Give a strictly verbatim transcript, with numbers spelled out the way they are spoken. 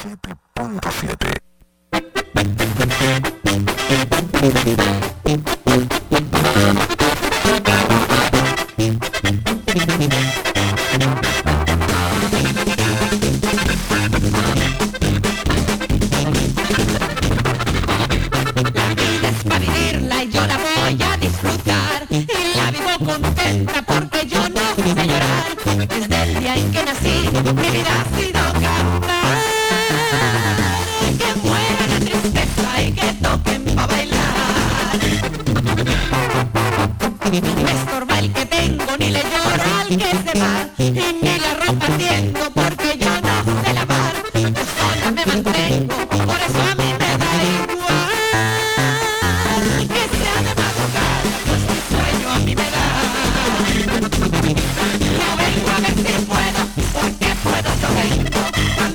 siete punto siete. Contenta porque yo no sé llorar. Desde el día en que nací, mi vida ha sido cantar. Que muera la tristeza y que toquen pa' bailar. No me estorba el que tengo, ni le lloro al que se va.